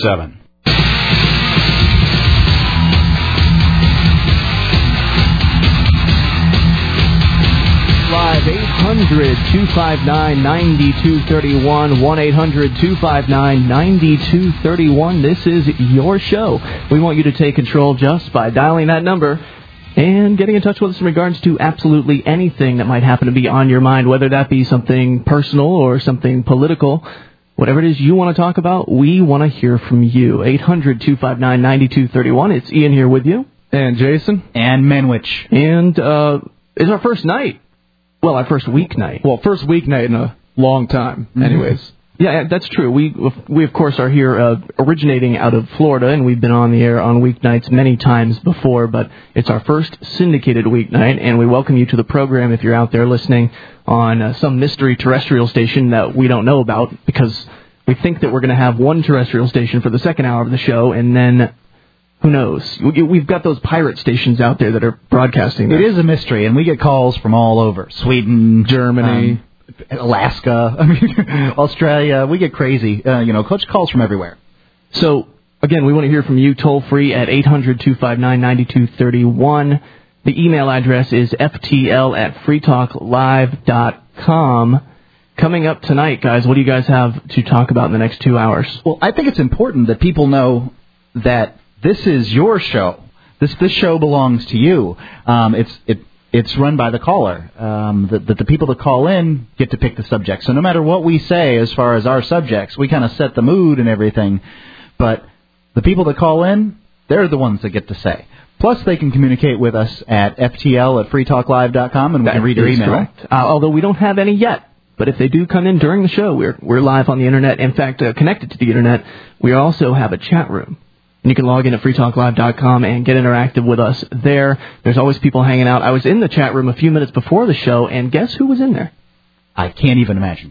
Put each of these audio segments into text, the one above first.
7. Live 800-259-9231, 1-800-259-9231. This is your show. We want you to take control just by dialing that number and getting in touch with us in regards to absolutely anything that might happen to be on your mind, whether that be something personal or something political. Whatever it is you want to talk about, we want to hear from you. 800-259-9231. It's Ian here with you. And Jason. And Menwich. And it's our first night. Well, our first weeknight. Well, first weeknight in a long time, anyways. Yeah, that's true. We of course, are here originating out of Florida, and we've been on the air on weeknights many times before, but it's our first syndicated weeknight, and we welcome you to the program if you're out there listening on some mystery terrestrial station that we don't know about, because we think that we're going to have one terrestrial station for the second hour of the show, and then who knows? We've got those pirate stations out there that are broadcasting this. It is a mystery, and we get calls from all over. Sweden, Germany, Alaska, Australia. We get crazy, calls from everywhere. So, again, we want to hear from you toll-free at 800-259-9231. The email address is ftl@freetalklive.com. Coming up tonight, guys, what do you guys have to talk about in the next 2 hours? Well, I think it's important that people know that this is your show. This show belongs to you. It's run by the caller. The people that call in get to pick the subject. So no matter what we say as far as our subjects, we kind of set the mood and everything. But the people that call in, they're the ones that get to say. Plus, they can communicate with us at ftl@freetalklive.com, and we can read your email. Correct. Although we don't have any yet. But if they do come in during the show, we're live on the Internet. In fact, connected to the Internet, we also have a chat room. And you can log in at freetalklive.com and get interactive with us there. There's always people hanging out. I was in the chat room a few minutes before the show, and guess who was in there? I can't even imagine.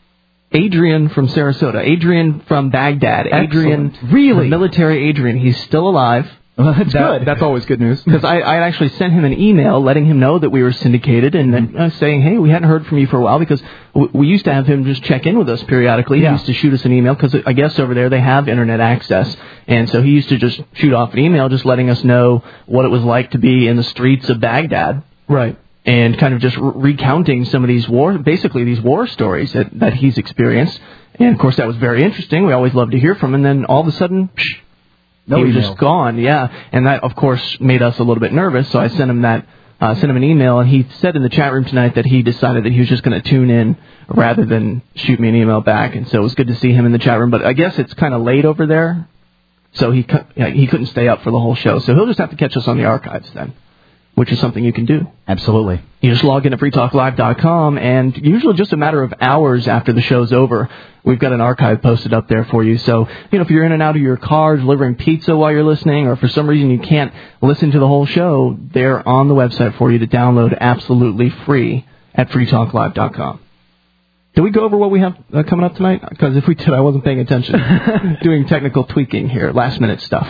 Adrian from Sarasota. Adrian from Baghdad. Excellent. Adrian, really? Military Adrian. He's still alive. Well, that's good. That's always good news. Because I actually sent him an email letting him know that we were syndicated and then saying, hey, we hadn't heard from you for a while, because we used to have him just check in with us periodically. Yeah. He used to shoot us an email because I guess over there they have Internet access. And so he used to just shoot off an email just letting us know what it was like to be in the streets of Baghdad. Right. And kind of just recounting some of these war stories that he's experienced. And, of course, that was very interesting. We always love to hear from him. And then all of a sudden, he was just gone, yeah. And that, of course, made us a little bit nervous. So I sent him an email, and he said in the chat room tonight that he decided that he was just going to tune in rather than shoot me an email back. And so it was good to see him in the chat room. But I guess it's kind of late over there, so he couldn't stay up for the whole show. So he'll just have to catch us on the archives then, which is something you can do. Absolutely. You just log in to freetalklive.com, and usually just a matter of hours after the show's over, we've got an archive posted up there for you. So, if you're in and out of your car delivering pizza while you're listening, or for some reason you can't listen to the whole show, they're on the website for you to download absolutely free at freetalklive.com. Did we go over what we have coming up tonight? Because if we did, I wasn't paying attention. Doing technical tweaking here, last-minute stuff.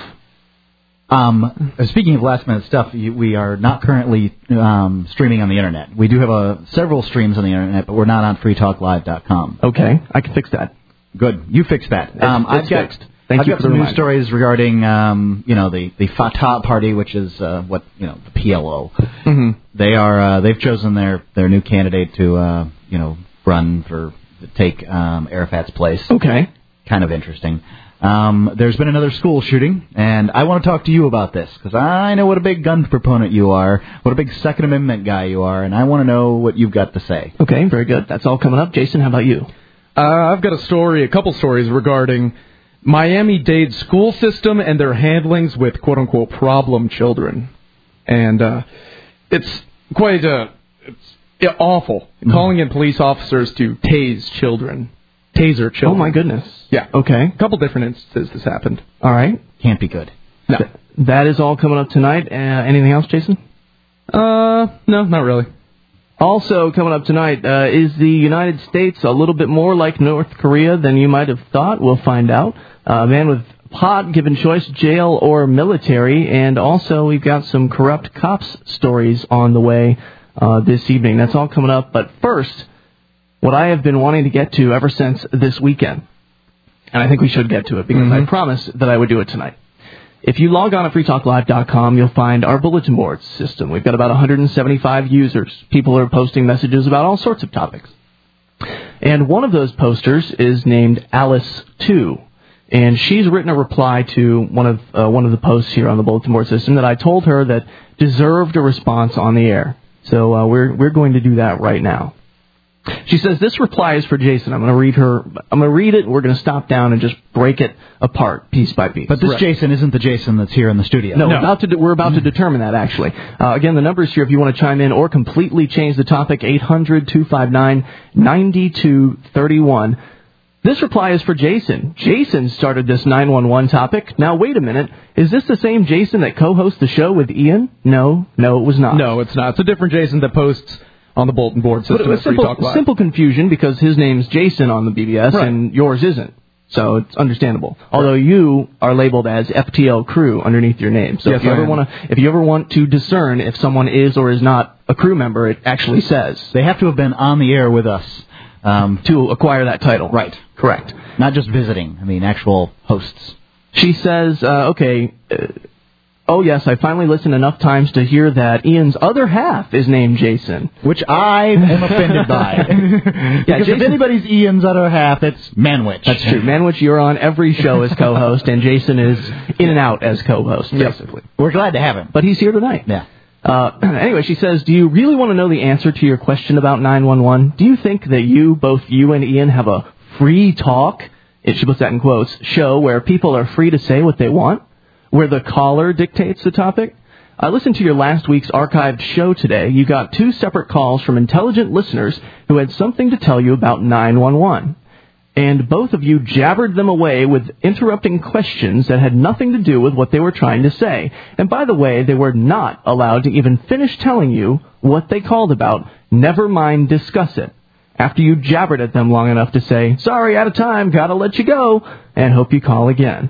Speaking of last-minute stuff, we are not currently streaming on the Internet. We do have several streams on the Internet, but we're not on freetalklive.com. Okay, I can fix that. Good. You fixed that. It's fixed. Thank you I've for got some the news stories regarding, the Fatah Party, which is the PLO. Mm-hmm. They've chosen their new candidate to, run to take Arafat's place. Okay. Kind of interesting. There's been another school shooting, and I want to talk to you about this, because I know what a big gun proponent you are, what a big Second Amendment guy you are, and I want to know what you've got to say. Okay, very good. That's all coming up. Jason, how about you? I've got a couple stories regarding Miami-Dade school system and their handlings with quote-unquote problem children. And it's quite awful, calling in police officers to taser children. Oh, my goodness. Yeah. Okay. A couple different instances this happened. All right. Can't be good. No. That is all coming up tonight. Anything else, Jason? No, not really. Also coming up tonight, is the United States a little bit more like North Korea than you might have thought? We'll find out. A man with pot given choice, jail or military. And also we've got some corrupt cops stories on the way this evening. That's all coming up. But first, what I have been wanting to get to ever since this weekend. and I think we should get to it because I promised that I would do it tonight. If you log on to freetalklive.com, you'll find our bulletin board system. We've got about 175 users. People are posting messages about all sorts of topics. And one of those posters is named Alice2. And she's written a reply to one of the posts here on the bulletin board system that I told her that deserved a response on the air. So we're going to do that right now. She says, this reply is for Jason. I'm going to read it, and we're going to stop down and just break it apart piece by piece. But this Jason isn't the Jason that's here in the studio. No. We're about to determine that, actually. Again, the numbers here, if you want to chime in or completely change the topic, 800-259-9231. This reply is for Jason. Jason started this 911 topic. Now, wait a minute. Is this the same Jason that co-hosts the show with Ian? No, it was not. No, it's not. It's a different Jason that posts on the bulletin board system. But it was simple confusion because his name's Jason on the BBS and yours isn't. So it's understandable. Although you are labeled as FTL Crew underneath your name. So if you ever want to discern if someone is or is not a crew member, it actually says. They have to have been on the air with us to acquire that title. Right. Correct. Not just visiting. I mean, actual hosts. She says, oh, yes, I finally listened enough times to hear that Ian's other half is named Jason. Which I am offended by. Because if anybody's Ian's other half, it's Manwich. That's true. Manwich, you're on every show as co-host, and Jason is in and out as co-host, basically. We're glad to have him. But he's here tonight. Yeah. Anyway, she says, do you really want to know the answer to your question about 911? Do you think that both you and Ian have a free talk, she puts that in quotes, show where people are free to say what they want? Where the caller dictates the topic? I listened to your last week's archived show today. You got 2 separate calls from intelligent listeners who had something to tell you about 911. And both of you jabbered them away with interrupting questions that had nothing to do with what they were trying to say. And by the way, they were not allowed to even finish telling you what they called about. Never mind discuss it. After you jabbered at them long enough to say, sorry, out of time, gotta let you go, and hope you call again.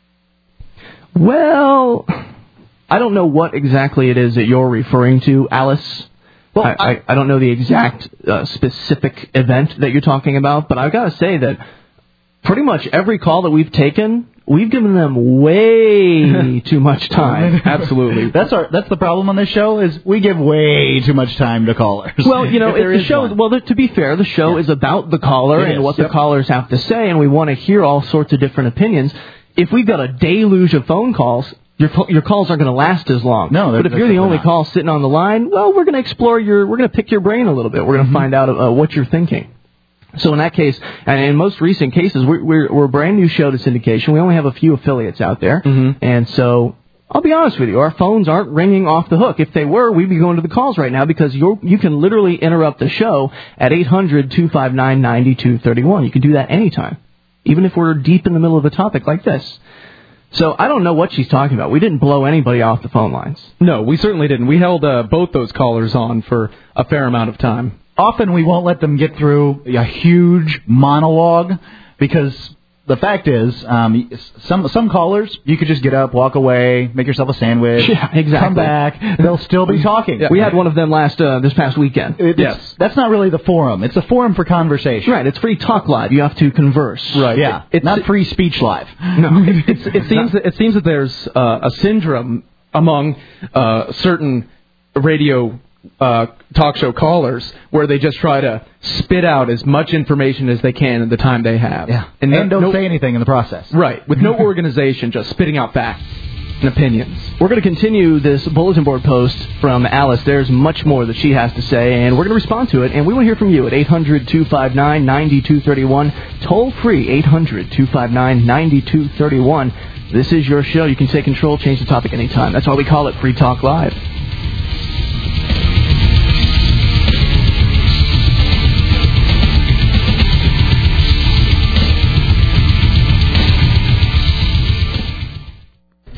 Well, I don't know what exactly it is that you're referring to, Alice. Well, I don't know the exact specific event that you're talking about, but I've got to say that pretty much every call that we've taken, we've given them way too much time. Absolutely. That's the problem on this show is we give way too much time to callers. Well, to be fair, the show is about the caller and what the callers have to say, and we want to hear all sorts of different opinions. If we've got a deluge of phone calls, your calls aren't going to last as long. No, but if you're the only call sitting on the line, well, we're going to pick your brain a little bit. We're going to find out what you're thinking. So in that case, and in most recent cases, we're a brand new show to syndication. We only have a few affiliates out there, and so I'll be honest with you, our phones aren't ringing off the hook. If they were, we'd be going to the calls right now because you can literally interrupt the show at 800-259-9231. You can do that anytime, even if we're deep in the middle of a topic like this. So I don't know what she's talking about. We didn't blow anybody off the phone lines. No, we certainly didn't. We held both those callers on for a fair amount of time. Often we won't let them get through a huge monologue because the fact is, some callers, you could just get up, walk away, make yourself a sandwich, come back, they'll still be talking. Yeah. We had one of them this past weekend. Yes. That's not really the forum. It's a forum for conversation. Right, it's Free Talk Live. You have to converse. Right. Yeah. It's not Free Speech Live. No. It seems that there's a syndrome among certain radio talk show callers where they just try to spit out as much information as they can in the time they have. Yeah. And don't say anything in the process. Right. With no organization, just spitting out facts and opinions. We're going to continue this bulletin board post from Alice. There's much more that she has to say, and we're going to respond to it. And we want to hear from you at 800-259-9231. Toll free, 800-259-9231. This is your show. You can take control, change the topic anytime. That's why we call it Free Talk Live.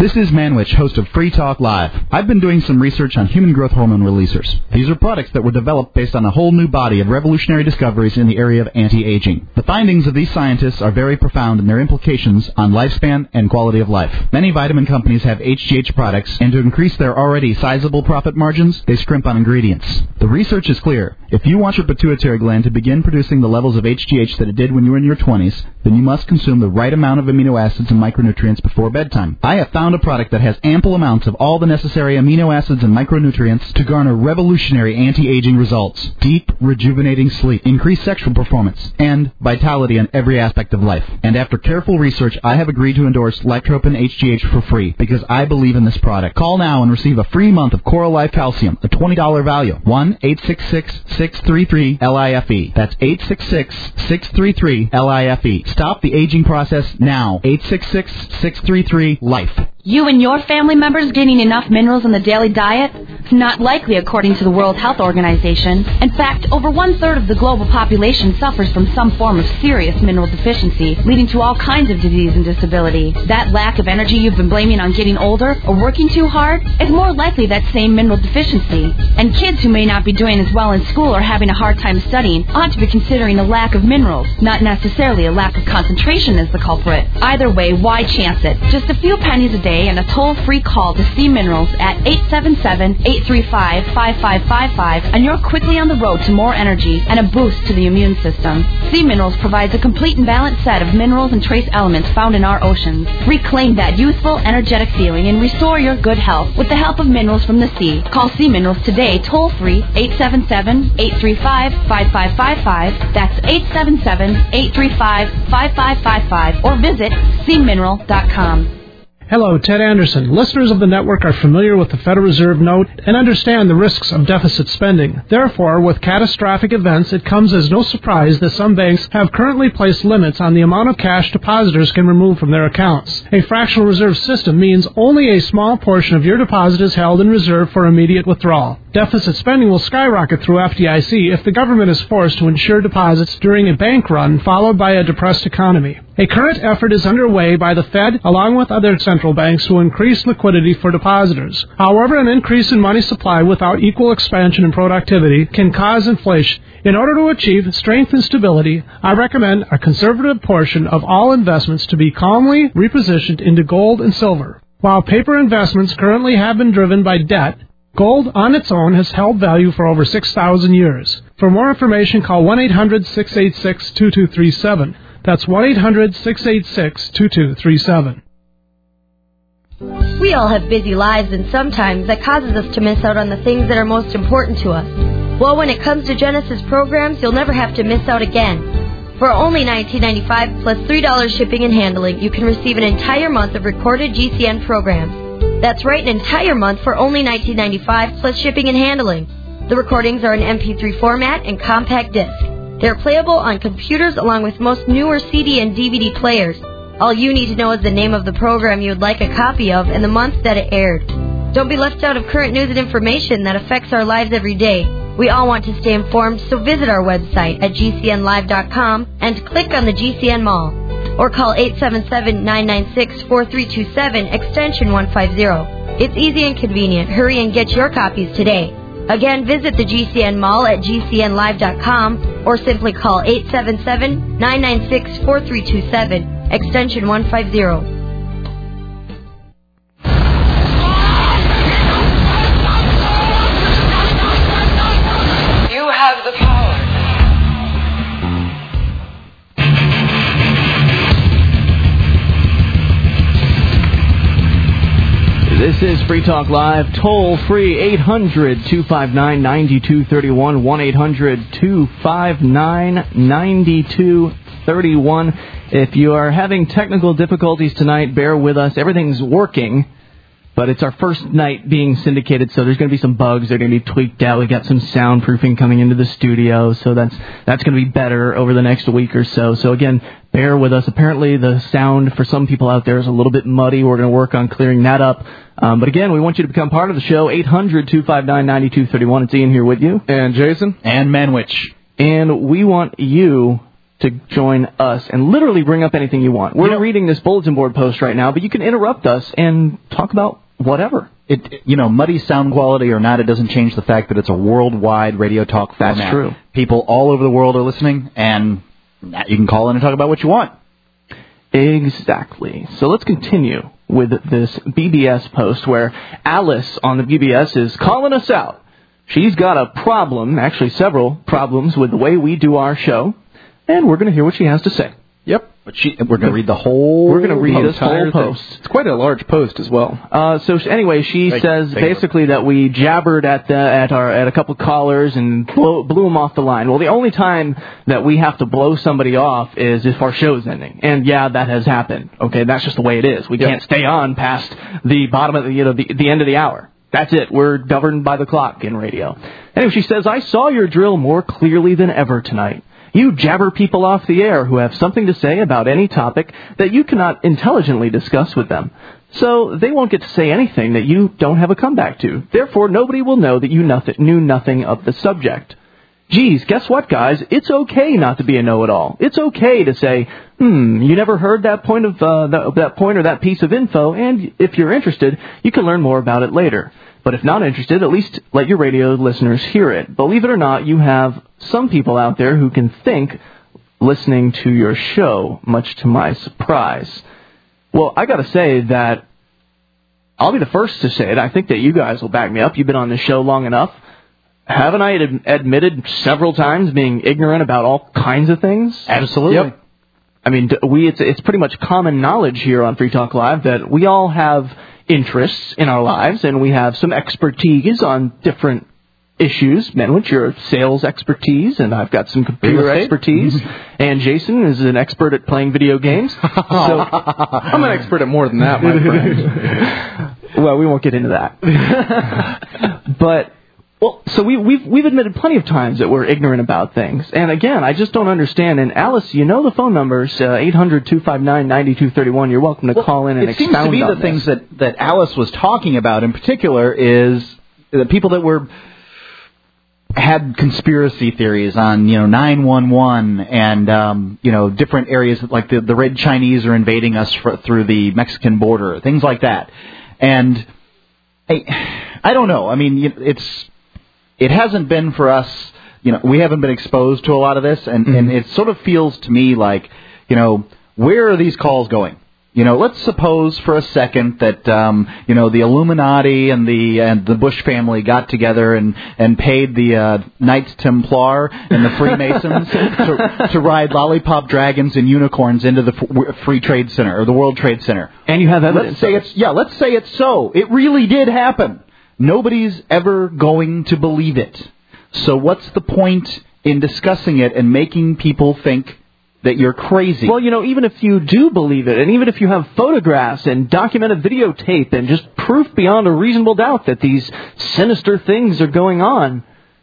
This is Manwich, host of Free Talk Live. I've been doing some research on human growth hormone releasers. These are products that were developed based on a whole new body of revolutionary discoveries in the area of anti-aging. The findings of these scientists are very profound in their implications on lifespan and quality of life. Many vitamin companies have HGH products, and to increase their already sizable profit margins, they scrimp on ingredients. The research is clear. If you want your pituitary gland to begin producing the levels of HGH that it did when you were in your 20s, then you must consume the right amount of amino acids and micronutrients before bedtime. I have found a product that has ample amounts of all the necessary amino acids and micronutrients to garner revolutionary anti-aging results. Deep, rejuvenating sleep, increased sexual performance, and vitality in every aspect of life. And after careful research, I have agreed to endorse Lactropin HGH for free because I believe in this product. Call now and receive a free month of Coral Life Calcium, a $20 value. 1-866-633-LIFE. That's 866-633-LIFE. Stop the aging process now. 866-633-LIFE. You and your family members getting enough minerals in the daily diet? It's not likely according to the World Health Organization. In fact, over 1/3 of the global population suffers from some form of serious mineral deficiency, leading to all kinds of disease and disability. That lack of energy you've been blaming on getting older or working too hard is more likely that same mineral deficiency. And kids who may not be doing as well in school or having a hard time studying ought to be considering a lack of minerals, not necessarily a lack of concentration as the culprit. Either way, why chance it? Just a few pennies a day and a toll-free call to C Minerals at 877-835-5555, and you're quickly on the road to more energy and a boost to the immune system. C Minerals provides a complete and balanced set of minerals and trace elements found in our oceans. Reclaim that youthful, energetic feeling and restore your good health with the help of minerals from the sea. Call C Minerals today, toll-free, 877-835-5555. That's 877-835-5555, or visit cmineral.com. Hello, Ted Anderson. Listeners of the network are familiar with the Federal Reserve note and understand the risks of deficit spending. Therefore, with catastrophic events, it comes as no surprise that some banks have currently placed limits on the amount of cash depositors can remove from their accounts. A fractional reserve system means only a small portion of your deposit is held in reserve for immediate withdrawal. Deficit spending will skyrocket through FDIC if the government is forced to insure deposits during a bank run followed by a depressed economy. A current effort is underway by the Fed along with other central banks to increase liquidity for depositors. However, an increase in money supply without equal expansion in productivity can cause inflation. In order to achieve strength and stability, I recommend a conservative portion of all investments to be calmly repositioned into gold and silver. While paper investments currently have been driven by debt, gold on its own has held value for over 6,000 years. For more information, call 1-800-686-2237. That's 1-800-686-2237. We all have busy lives, and sometimes that causes us to miss out on the things that are most important to us. Well, when it comes to Genesis programs, you'll never have to miss out again. For only $19.95 plus $3 shipping and handling, you can receive an entire month of recorded GCN programs. That's right, an entire month for only $19.95 plus shipping and handling. The recordings are in MP3 format and compact disc. They're playable on computers along with most newer CD and DVD players. All you need to know is the name of the program you would like a copy of and the month that it aired. Don't be left out of current news and information that affects our lives every day. We all want to stay informed, so visit our website at gcnlive.com and click on the GCN Mall. Or call 877-996-4327, extension 150. It's easy and convenient. Hurry and get your copies today. Again, visit the GCN Mall at gcnlive.com or simply call 877-996-4327, extension 150. You have the power. This is Free Talk Live, toll free, 800-259-9231, 1-800-259-9231. If you are having technical difficulties tonight, bear with us. Everything's working, but it's our first night being syndicated, so there's going to be some bugs. They're going to be tweaked out. We've got some soundproofing coming into the studio, so that's going to be better over the next week or so. So, again, bear with us. Apparently, the sound for some people out there is a little bit muddy. We're going to work on clearing that up. But, again, we want you to become part of the show, 800-259-9231. It's Ian here with you. And Jason. And Manwich. And we want you to join us and literally bring up anything you want. We're reading this bulletin board post right now, but you can interrupt us and talk about whatever. Muddy sound quality or not, it doesn't change the fact that it's a worldwide radio talk format. That's true. People all over the world are listening, and you can call in and talk about what you want. Exactly. So let's continue with this BBS post where Alice on the BBS is calling us out. She's got a problem, actually several problems, with the way we do our show, and we're going to hear what she has to say. Yep. But we're going to read the whole. We're going to read this whole post. It's quite a large post as well. Anyway, she says basically that we jabbered at a couple callers and blew them off the line. Well, the only time that we have to blow somebody off is if our show's ending, and yeah, that has happened. Okay, that's just the way it is. We can't stay on past the bottom of the end of the hour. That's it. We're governed by the clock in radio. Anyway, she says, I saw your drill more clearly than ever tonight. You jabber people off the air who have something to say about any topic that you cannot intelligently discuss with them. So they won't get to say anything that you don't have a comeback to. Therefore, nobody will know that you knew nothing of the subject. Geez, guess what, guys? It's okay not to be a know-it-all. It's okay to say, you never heard that point of that point or that piece of info, and if you're interested, you can learn more about it later. But if not interested, at least let your radio listeners hear it. Believe it or not, you have some people out there who can think listening to your show, much to my surprise. Well, I got to say that I'll be the first to say it. I think that you guys will back me up. You've been on this show long enough. Haven't I admitted several times being ignorant about all kinds of things? Absolutely. Yep. I mean, it's pretty much common knowledge here on Free Talk Live that we all have interests in our lives, and we have some expertise on different issues. Menwich, your sales expertise, and I've got some computer expertise, and Jason is an expert at playing video games. So I'm an expert at more than that, my friend. Well, we won't get into that. But so we've admitted plenty of times that we're ignorant about things. And again, I just don't understand. And Alice, you know the phone numbers, 800-259-9231. You're welcome to call in and expound on this. It seems to be the things that Alice was talking about in particular is the people that had conspiracy theories on, 9/11 and, different areas like the Red Chinese are invading us through the Mexican border, things like that. And I don't know. I mean, it hasn't been for us, we haven't been exposed to a lot of this, and it sort of feels to me like, where are these calls going? Let's suppose for a second that, the Illuminati and the Bush family got together and paid the Knights Templar and the Freemasons to ride lollipop dragons and unicorns into the Free Trade Center or the World Trade Center. And you have evidence. Let's say it's so. It really did happen. Nobody's ever going to believe it. So what's the point in discussing it and making people think that you're crazy? Well, even if you do believe it, and even if you have photographs and documented videotape and just proof beyond a reasonable doubt that these sinister things are going on,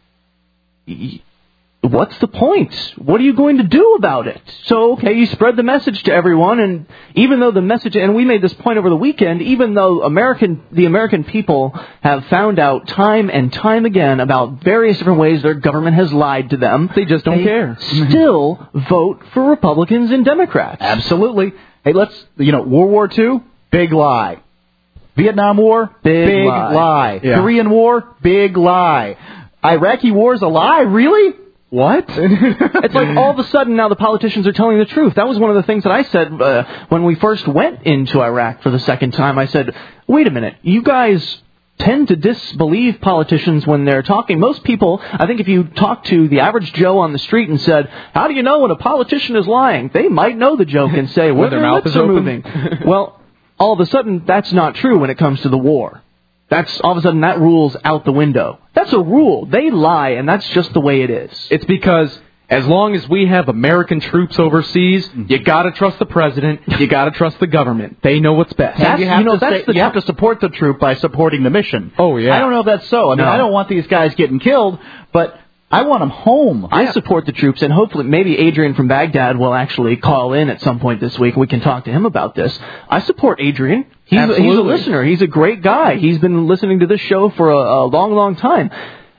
what's the point? What are you going to do about it? So, okay, you spread the message to everyone, and even though the message, and we made this point over the weekend, even though the American people have found out time and time again about various different ways their government has lied to them, they just don't care. Still vote for Republicans and Democrats. Absolutely. Hey, World War II, big lie. Vietnam War, big lie. Yeah. Korean War, big lie. Iraqi War's a lie? Really? What? It's like all of a sudden now the politicians are telling the truth. That was one of the things that I said when we first went into Iraq for the second time. I said, wait a minute, you guys tend to disbelieve politicians when they're talking. Most people, I think if you talk to the average Joe on the street and said, how do you know when a politician is lying? They might know the joke and say, well, their mouth is moving. Well, all of a sudden that's not true when it comes to the war. That's all of a sudden that rule's out the window. That's a rule. They lie, and that's just the way it is. It's because as long as we have American troops overseas, you got to trust the president. You got to trust the government. They know what's best. You have to support the troop by supporting the mission. Oh yeah. I don't know if that's so. I mean, I don't want these guys getting killed, but I want them home. I support the troops, and hopefully maybe Adrian from Baghdad will actually call in at some point this week, and we can talk to him about this. I support Adrian. He's a listener. He's a great guy. He's been listening to this show for a long, long time.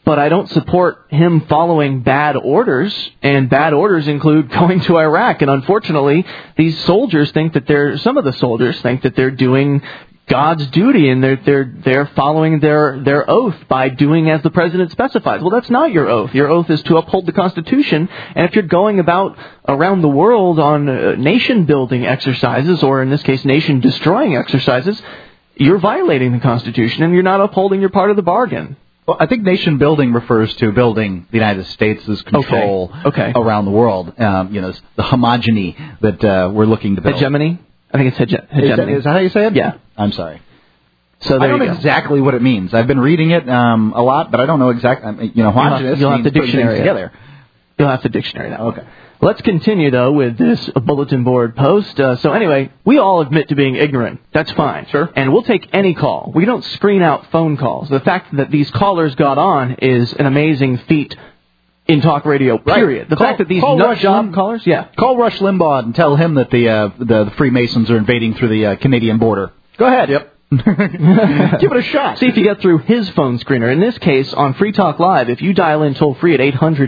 but I don't support him following bad orders, and bad orders include going to Iraq. And unfortunately, these soldiers think that some of the soldiers think that they're doing God's duty, and they're following their oath by doing as the president specifies. Well, that's not your oath. Your oath is to uphold the Constitution, and if you're going around the world on nation-building exercises, or in this case, nation-destroying exercises, you're violating the Constitution, and you're not upholding your part of the bargain. Well, I think nation-building refers to building the United States' control around the world. The homogeny that we're looking to build. Hegemony? I think it's hegemony. Is that how you say it? Yeah. I'm sorry. So I don't know exactly what it means. I've been reading it a lot, but I don't know exactly. Homogenous you'll have to dictionary together. You'll have to dictionary that. Okay. Let's continue, though, with this bulletin board post. So anyway, we all admit to being ignorant. That's fine. Sure. And we'll take any call. We don't screen out phone calls. The fact that these callers got on is an amazing feat in talk radio, period. Right. The fact that these nut-job callers... Yeah. Call Rush Limbaugh and tell him that the Freemasons are invading through the Canadian border. Go ahead. Yep. Give it a shot. See if you get through his phone screener. In this case, on Free Talk Live, if you dial in toll-free at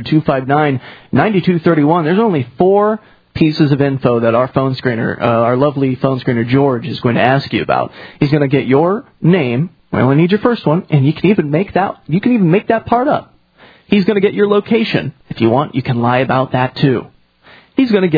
800-259-9231, there's only 4 pieces of info that our phone screener, our lovely phone screener George, is going to ask you about. He's going to get your name. We only need your first one, and you can even make that part up. He's going to get your location. If you want, you can lie about that too. He's going to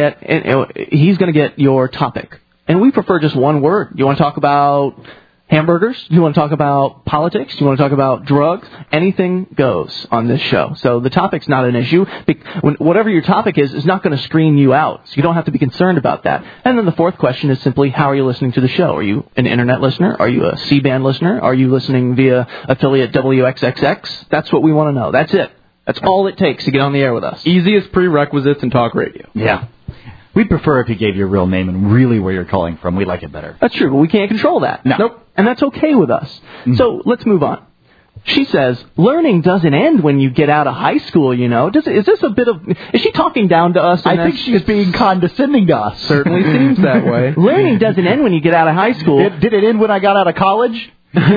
get your topic. And we prefer just one word. You want to talk about hamburgers? You want to talk about politics? You want to talk about drugs? Anything goes on this show. So the topic's not an issue. Whatever your topic is not going to screen you out. So you don't have to be concerned about that. And then the fourth question is simply, how are you listening to the show? Are you an internet listener? Are you a C-band listener? Are you listening via affiliate WXXX? That's what we want to know. That's it. That's all it takes to get on the air with us. Easiest prerequisites in talk radio. Yeah. We'd prefer if you gave your real name and really where you're calling from. We like it better. That's true, but we can't control that. No. Nope. And that's okay with us. Mm-hmm. So let's move on. She says, learning doesn't end when you get out of high school, Is she talking down to us? I think she's being condescending to us. Certainly seems that way. Learning doesn't end when you get out of high school. Did it end when I got out of college?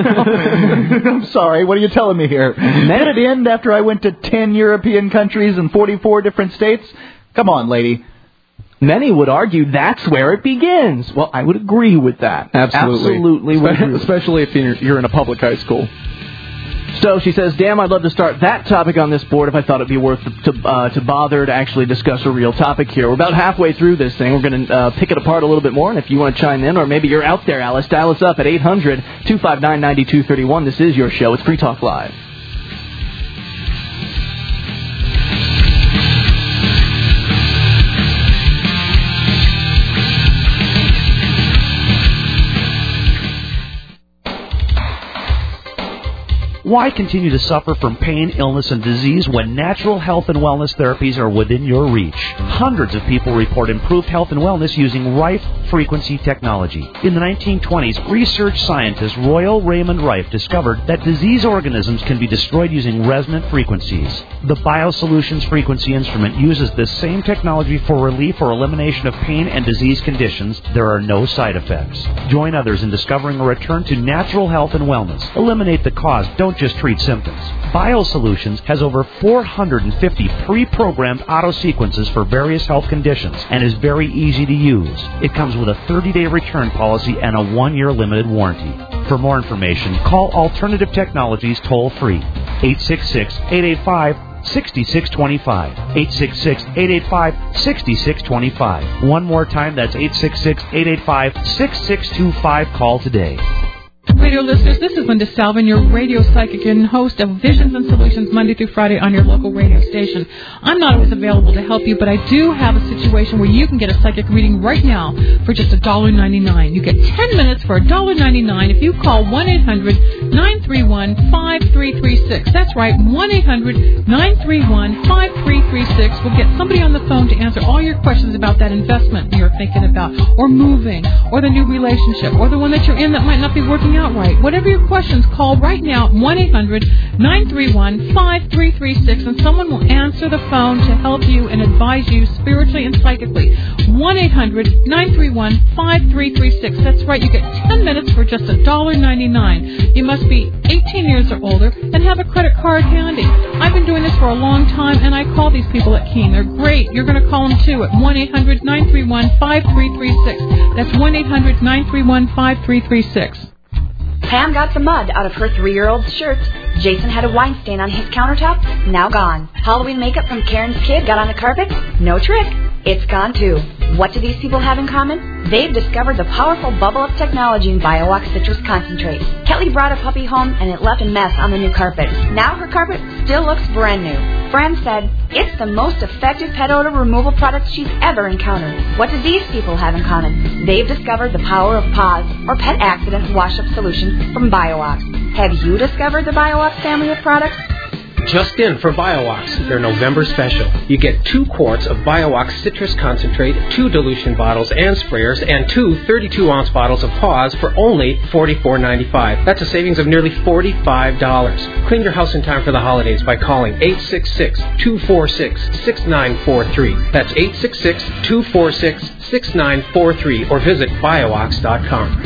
I'm sorry, what are you telling me here? Did it end after I went to 10 European countries and 44 different states? Come on, lady. Many would argue that's where it begins. Well, I would agree with that. Absolutely. Would agree. Especially if you're in a public high school. So she says, damn, I'd love to start that topic on this board if I thought it'd be worth to bother to actually discuss a real topic here. We're about halfway through this thing. We're going to pick it apart a little bit more, and if you want to chime in, or maybe you're out there, Alice, dial us up at 800-259-9231. This is your show. It's Free Talk Live. Why continue to suffer from pain, illness, and disease when natural health and wellness therapies are within your reach? Hundreds of people report improved health and wellness using Rife frequency technology. In the 1920s, research scientist Royal Raymond Rife discovered that disease organisms can be destroyed using resonant frequencies. The BioSolutions frequency instrument uses this same technology for relief or elimination of pain and disease conditions. There are no side effects. Join others in discovering a return to natural health and wellness. Eliminate the cause. Don't just treat symptoms. BioSolutions has over 450 pre-programmed auto sequences for various health conditions and is very easy to use. It comes with a 30-day return policy and a 1-year limited warranty. For more information, call Alternative Technologies toll-free, 866-885-6625. 866-885-6625. One more time, that's 866-885-6625. Call today. Radio listeners, this is Linda Salvin, your radio psychic and host of Visions and Solutions Monday through Friday on your local radio station. I'm not always available to help you, but I do have a situation where you can get a psychic reading right now for just $1.99. You get 10 minutes for $1.99 if you call 1-800-931-5336. That's right, 1-800-931-5336. We'll get somebody on the phone to answer all your questions about that investment you're thinking about, or moving, or the new relationship, or the one that you're in that might not be working out right. Whatever your questions, call right now at 1-800-931-5336, and someone will answer the phone to help you and advise you spiritually and psychically. 1-800-931-5336. That's right. You get 10 minutes for just $1.99. You must be 18 years or older and have a credit card handy. I've been doing this for a long time, and I call these people at Keene. They're great. You're going to call them, too, at 1-800-931-5336. That's 1-800-931-5336. Pam got the mud out of her 3-year-old's shirt. Jason had a wine stain on his countertop. Now gone. Halloween makeup from Karen's kid got on the carpet. No trick. It's gone, too. What do these people have in common? They've discovered the powerful bubble-up technology in BioWalk Citrus Concentrate. Kelly brought a puppy home, and it left a mess on the new carpet. Now her carpet still looks brand new. Fran said, it's the most effective pet odor removal product she's ever encountered. What do these people have in common? They've discovered the power of PAWS, or Pet Accident Wash-Up Solution, from BioWalk. Have you discovered the BioWalk family of products? Just in for BioWox, their November special. You get 2 quarts of BioWox Citrus Concentrate, 2 dilution bottles and sprayers, and 2 32-ounce bottles of PAWS for only $44.95. That's a savings of nearly $45. Clean your house in time for the holidays by calling 866-246-6943. That's 866-246-6943, or visit biowox.com.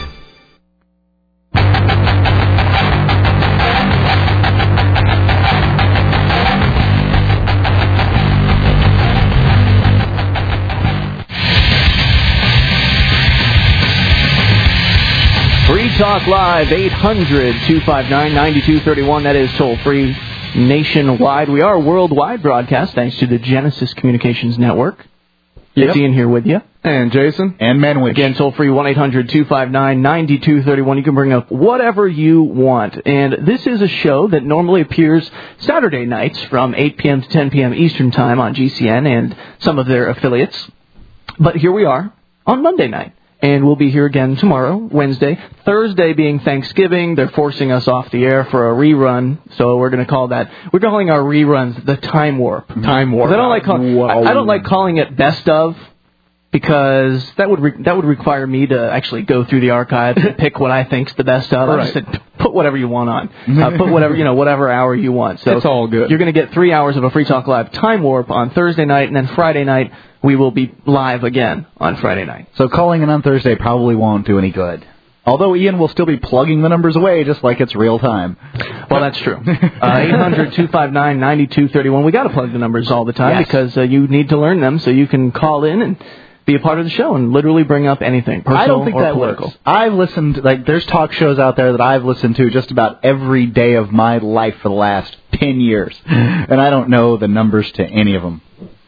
Free Talk Live, 800-259-9231. That is toll-free nationwide. We are a worldwide broadcast thanks to the Genesis Communications Network. Yep. It's Ian here with you. And Jason. And Menwich. Again, toll-free, 1-800-259-9231. You can bring up whatever you want. And this is a show that normally appears Saturday nights from 8 p.m. to 10 p.m. Eastern Time on GCN and some of their affiliates. But here we are on Monday night. And we'll be here again tomorrow, Wednesday. Thursday being Thanksgiving, they're forcing us off the air for a rerun. So we're going to call that, we're calling our reruns the Time Warp. Time Warp. I don't like calling it Best Of, because that would require me to actually go through the archives and pick what I think's the best of. Right. I just said, put whatever you want on. Put whatever hour you want. So it's all good. You're going to get 3 hours of a Free Talk Live Time Warp on Thursday night, and then Friday night we will be live again on Friday night. So calling in on Thursday probably won't do any good. Although Ian will still be plugging the numbers away just like it's real time. Well, that's true. 800-259-9231. We got to plug the numbers all the time, yes, because you need to learn them so you can call in and be a part of the show and literally bring up anything, personal I don't think or that political. Works. I've listened, there's talk shows out there that I've listened to just about every day of my life for the last 10 years. And I don't know the numbers to any of them.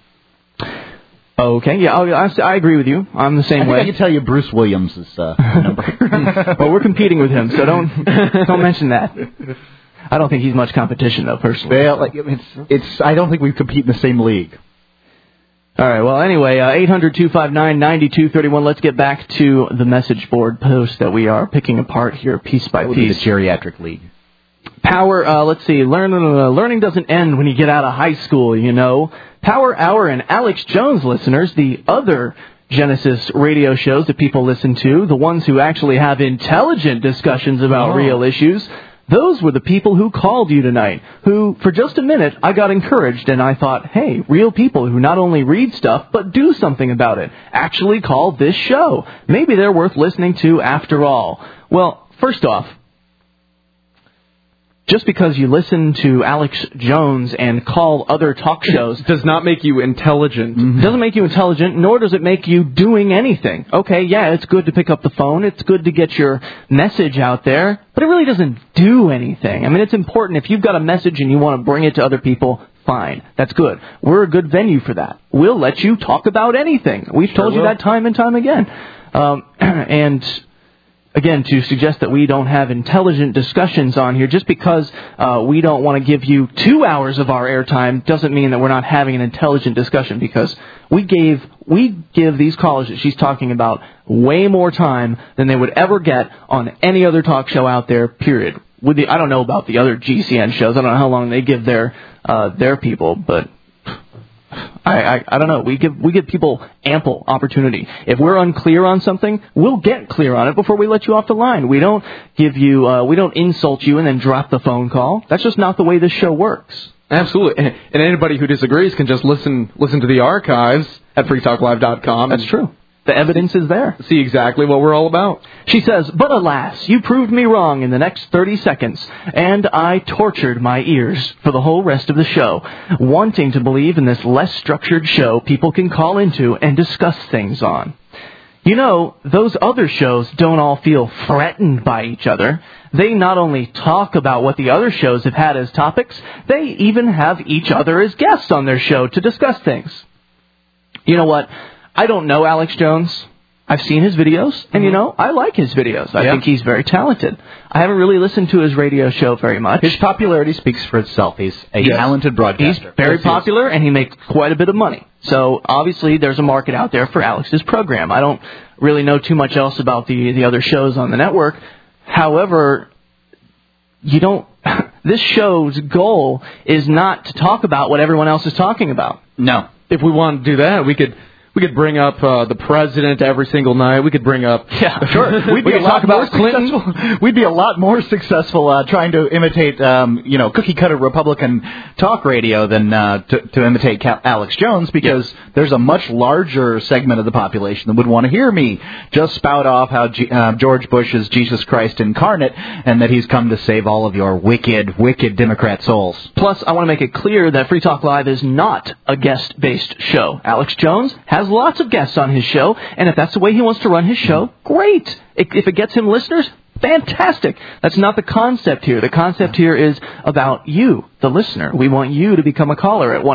Okay, yeah, I agree with you. I'm the same way. I can tell you Bruce Williams' number. Well, we're competing with him, so don't mention that. I don't think he's much competition, though, personally. Well, I don't think we compete in the same league. All right, well, anyway, 800-259-9231. Let's get back to the message board post that we are picking apart here piece by piece. The geriatric league. Power, let's see, learning doesn't end when you get out of high school, you know. Power Hour and Alex Jones listeners, the other Genesis radio shows that people listen to, the ones who actually have intelligent discussions about real issues, those were the people who called you tonight, who, for just a minute, I got encouraged and I thought, hey, real people who not only read stuff, but do something about it, actually called this show. Maybe they're worth listening to after all. Well, first off, just because you listen to Alex Jones and call other talk shows does not make you intelligent. Mm-hmm. Doesn't make you intelligent, nor does it make you doing anything. Okay, yeah, it's good to pick up the phone. It's good to get your message out there, but it really doesn't do anything. I mean, it's important. If you've got a message and you want to bring it to other people, fine. That's good. We're a good venue for that. We'll let you talk about anything. We've told you that time and time again. And again, to suggest that we don't have intelligent discussions on here, just because we don't want to give you 2 hours of our airtime doesn't mean that we're not having an intelligent discussion, because we give these callers that she's talking about way more time than they would ever get on any other talk show out there, period. I don't know about the other GCN shows. I don't know how long they give their people, but I don't know. We give people ample opportunity. If we're unclear on something, we'll get clear on it before we let you off the line. We don't we don't insult you and then drop the phone call. That's just not the way this show works. Absolutely. And anybody who disagrees can just listen to the archives at freetalklive.com. That's true. The evidence is there. See exactly what we're all about. She says, but alas, you proved me wrong in the next 30 seconds, and I tortured my ears for the whole rest of the show, wanting to believe in this less structured show people can call into and discuss things on. You know, those other shows don't all feel threatened by each other. They not only talk about what the other shows have had as topics, they even have each other as guests on their show to discuss things. You know what? I don't know Alex Jones. I've seen his videos, and, I like his videos. I think he's very talented. I haven't really listened to his radio show very much. His popularity speaks for itself. He's a talented broadcaster. He's very popular, and he makes quite a bit of money. So, obviously, there's a market out there for Alex's program. I don't really know too much else about the other shows on the network. However, this show's goal is not to talk about what everyone else is talking about. No. If we wanted to do that, we could bring up the president every single night. We could bring up... Yeah, sure. We could talk about Clinton. We'd be a lot more successful trying to imitate, cookie-cutter Republican talk radio than to imitate Alex Jones, because there's a much larger segment of the population that would want to hear me just spout off how George Bush is Jesus Christ incarnate and that he's come to save all of your wicked, wicked Democrat souls. Plus, I want to make it clear that Free Talk Live is not a guest-based show. Alex Jones has lots of guests on his show, and if that's the way he wants to run his show, great. If it gets him listeners, fantastic. That's not the concept here. The concept here is about you, the listener. We want you to become a caller at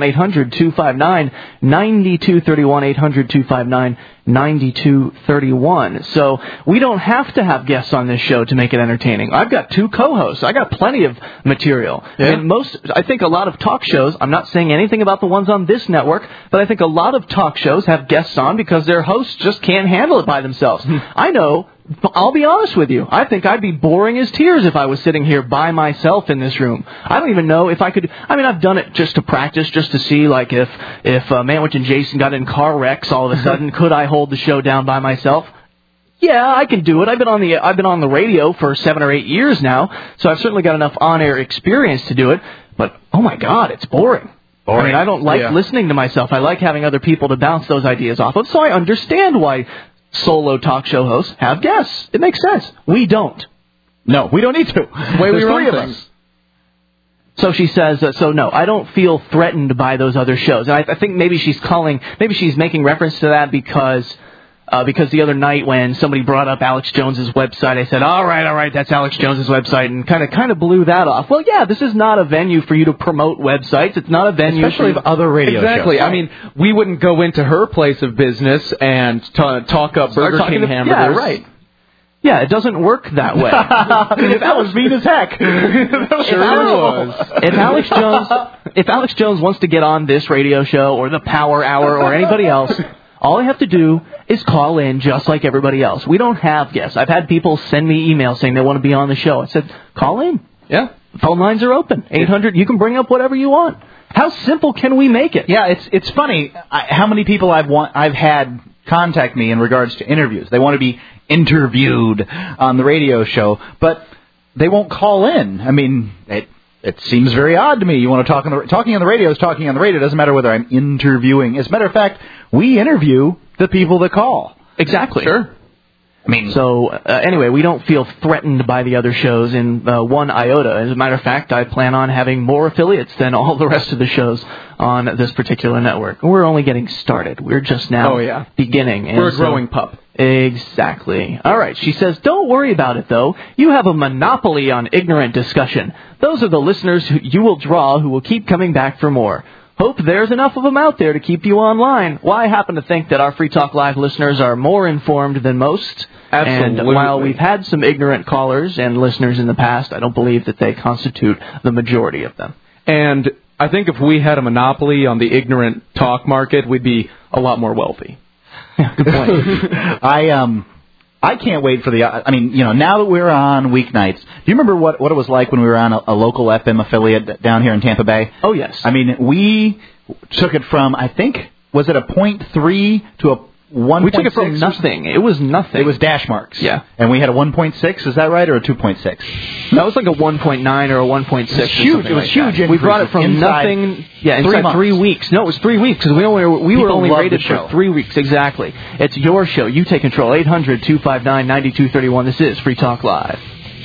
1-800-259-9231, 800-259-9231. So we don't have to have guests on this show to make it entertaining. I've got 2 co-hosts. I got plenty of material. Yeah. And I think a lot of talk shows, I'm not saying anything about the ones on this network, but I think a lot of talk shows have guests on because their hosts just can't handle it by themselves. I know. I'll be honest with you. I think I'd be boring as tears if I was sitting here by myself in this room. I don't even know if I could. I mean, I've done it just to practice, just to see, like, if Manwich and Jason got in car wrecks all of a sudden, could I hold the show down by myself? Yeah, I can do it. I've been on the radio for 7 or 8 years now, so I've certainly got enough on-air experience to do it. But oh my God, it's boring. I mean, I don't like listening to myself. I like having other people to bounce those ideas off of. So I understand why solo talk show hosts have guests. It makes sense. We don't. No, we don't need to. There's 3 of us. So she says, no, I don't feel threatened by those other shows. And I think maybe she's making reference to that because the other night when somebody brought up Alex Jones's website, I said, all right, that's Alex Jones's website, and kind of blew that off. Well, yeah, this is not a venue for you to promote websites. It's not a venue especially of other radio shows. Exactly. I mean, we wouldn't go into her place of business and talk up Burger King hamburgers. Yeah, right. Yeah, it doesn't work that way. That was mean as heck. If Alex Jones wants to get on this radio show or the Power Hour or anybody else, all I have to do is call in just like everybody else. We don't have guests. I've had people send me emails saying they want to be on the show. I said, call in. Yeah. Phone lines are open. 800, you can bring up whatever you want. How simple can we make it? Yeah, it's funny how many people I've had contact me in regards to interviews. They want to be interviewed on the radio show, but they won't call in. I mean, it seems very odd to me. You want to talking on the radio is talking on the radio. It doesn't matter whether I'm interviewing. As a matter of fact, we interview the people that call. Exactly. Sure. I mean, so anyway, we don't feel threatened by the other shows in one iota. As a matter of fact, I plan on having more affiliates than all the rest of the shows on this particular network. We're only getting started. We're just now beginning. We're a growing pup. Exactly. All right. She says, don't worry about it, though. You have a monopoly on ignorant discussion. Those are the listeners who you will draw who will keep coming back for more. Hope there's enough of them out there to keep you online. Well, I happen to think that our Free Talk Live listeners are more informed than most. Absolutely. And while we've had some ignorant callers and listeners in the past, I don't believe that they constitute the majority of them. And I think if we had a monopoly on the ignorant talk market, we'd be a lot more wealthy. Yeah, good point. I can't wait for now that we're on weeknights, do you remember what it was like when we were on a local FM affiliate down here in Tampa Bay? Oh, yes. I mean, we took it from, I think, was it a 0.3 to a 1.6? We took it from nothing. It was nothing. It was dash marks. Yeah. And we had a 1.6, is that right, or a 2.6? That was like a 1.9 or a 1.6. It was huge. It was huge. We brought it from nothing. Yeah, inside 3 weeks. No, it was 3 weeks because we were only rated for 3 weeks. Exactly. It's your show. You take control. 800-259-9231. This is Free Talk Live.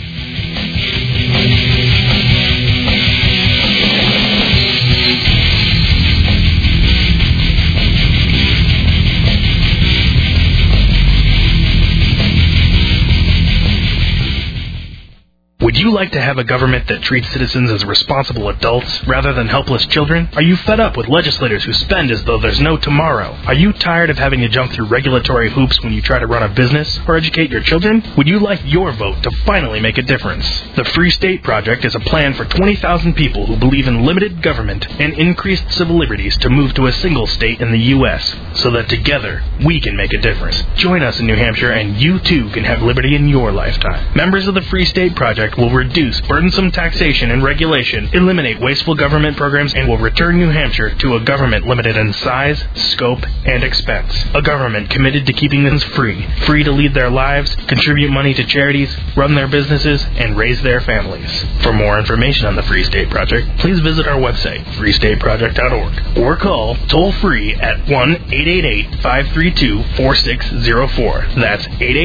Would you like to have a government that treats citizens as responsible adults rather than helpless children? Are you fed up with legislators who spend as though there's no tomorrow? Are you tired of having to jump through regulatory hoops when you try to run a business or educate your children? Would you like your vote to finally make a difference? The Free State Project is a plan for 20,000 people who believe in limited government and increased civil liberties to move to a single state in the U.S. so that together we can make a difference. Join us in New Hampshire and you too can have liberty in your lifetime. Members of the Free State Project will reduce burdensome taxation and regulation, eliminate wasteful government programs, and will return New Hampshire to a government limited in size, scope, and expense. A government committed to keeping them free to lead their lives, contribute money to charities, run their businesses, and raise their families. For more information on the Free State Project, please visit our website, freestateproject.org, or call toll-free at 1-888-532-4604. That's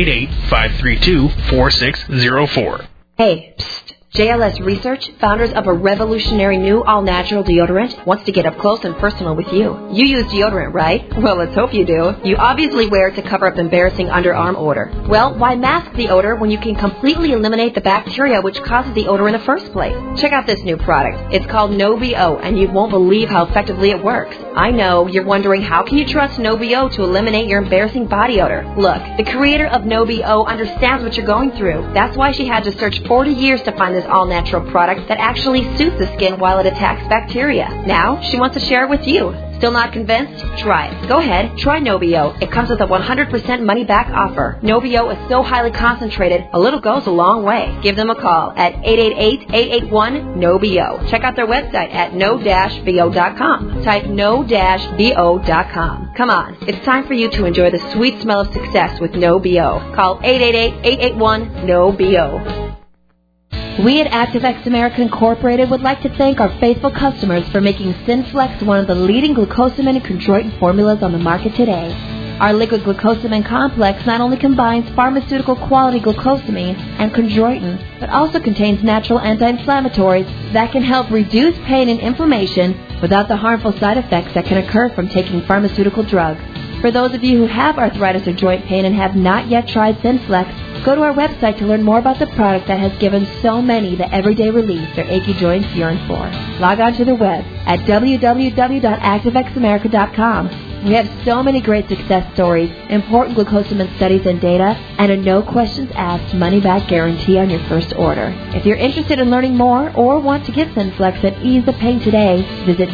888-532-4604. Hey, psst. JLS Research, founders of a revolutionary new all-natural deodorant, wants to get up close and personal with you. You use deodorant, right? Well, let's hope you do. You obviously wear it to cover up embarrassing underarm odor. Well, why mask the odor when you can completely eliminate the bacteria which causes the odor in the first place? Check out this new product. It's called No-BO, and you won't believe how effectively it works. I know, you're wondering how can you trust No-BO to eliminate your embarrassing body odor? Look, the creator of No-BO understands what you're going through. That's why she had to search 40 years to find this all-natural product that actually soothes the skin while it attacks bacteria. Now, she wants to share it with you. Still not convinced? Try it. Go ahead, try No-BO. It comes with a 100% money-back offer. No-BO is so highly concentrated, a little goes a long way. Give them a call at 888-881-NO-BO. Check out their website at no-bo.com. Type no-bo.com. Come on, it's time for you to enjoy the sweet smell of success with No-BO. Call 888-881-NO-BO. We at ActiveX America Incorporated would like to thank our faithful customers for making Synflex one of the leading glucosamine and chondroitin formulas on the market today. Our liquid glucosamine complex not only combines pharmaceutical quality glucosamine and chondroitin, but also contains natural anti-inflammatories that can help reduce pain and inflammation without the harmful side effects that can occur from taking pharmaceutical drugs. For those of you who have arthritis or joint pain and have not yet tried Synflex, go to our website to learn more about the product that has given so many the everyday relief their achy joints yearn for. Log on to the web at www.activexamerica.com. We have so many great success stories, important glucosamine studies and data, and a no-questions-asked money-back guarantee on your first order. If you're interested in learning more or want to get Synflex and ease the pain today, visit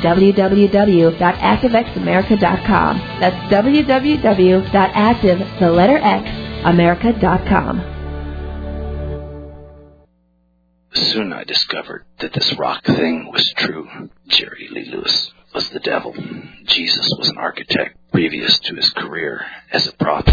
www.activexamerica.com. That's www.active.america.com. Soon I discovered that this rock thing was true. Jerry Lee Lewis was the devil. Jesus was an architect previous to his career as a prophet.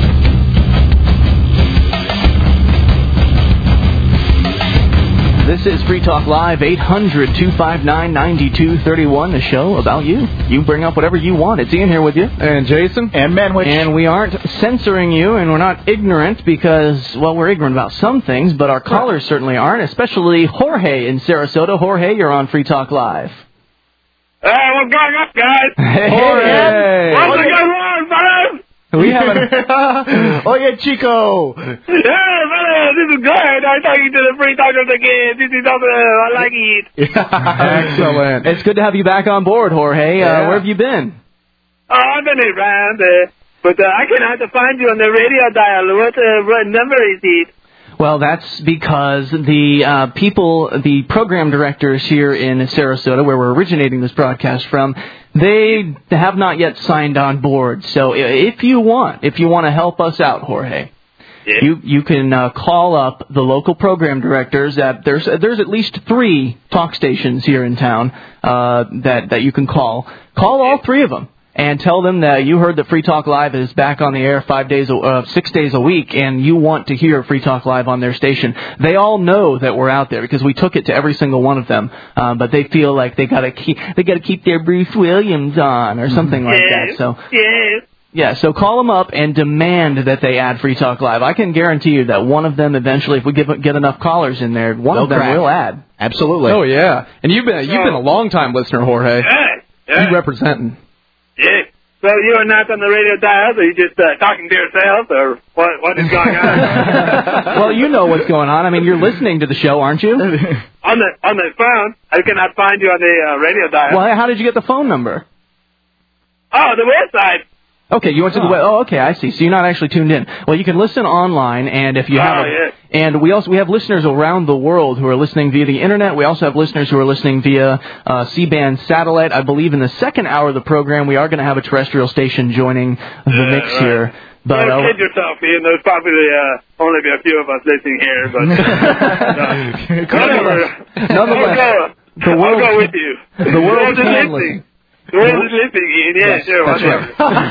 This is Free Talk Live, 800-259-9231, the show about you. You bring up whatever you want. It's Ian here with you. And Jason. And Manwich. And we aren't censoring you, and we're not ignorant because, well, we're ignorant about some things, but our callers certainly aren't, especially Jorge in Sarasota. Jorge, you're on Free Talk Live. Hey, what's going on, guys? Hey, Jorge. What's going on, fellas? We haven't. Oh, yeah, Chico. Yeah, fellas, this is good. I'm talking to the Free Talkers again. This is awesome. I like it. Excellent. It's good to have you back on board, Jorge. Where have you been? I've been around, but I cannot find you on the radio dial. What number is it? Well, that's because the program directors here in Sarasota, where we're originating this broadcast from, they have not yet signed on board. So if you want to help us out, Jorge, You can call up the local program directors. There's at least 3 talk stations here in town that you can call. Call all 3 of them and tell them that you heard that Free Talk Live is back on the air 6 days a week, and you want to hear Free Talk Live on their station. They all know that we're out there because we took it to every single one of them. But they feel like they gotta keep their Bruce Williams on or something like that. So. Yeah, so call them up and demand that they add Free Talk Live. I can guarantee you that one of them eventually, if we get enough callers in there, one of them will add. Absolutely. Oh yeah, and you've been a long time listener, Jorge. Yeah. You representing. Yeah. So you are not on the radio dials, or you just talking to yourself, or what is going on? Well, you know what's going on. I mean, you're listening to the show, aren't you? On the phone, I cannot find you on the radio dial. Well, how did you get the phone number? Oh, the website. Okay, you went to the web. Oh, okay, I see. So you're not actually tuned in. Well, you can listen online, and if you have, and we have listeners around the world who are listening via the internet. We also have listeners who are listening via C-band satellite. I believe in the second hour of the program, we are going to have a terrestrial station joining the mix here. But don't kid yourself, Ian. There's probably only be a few of us listening here, but nonetheless, I'll go with you. The world is listening. The world is listening, Ian. Yeah, yes, sure, whatever.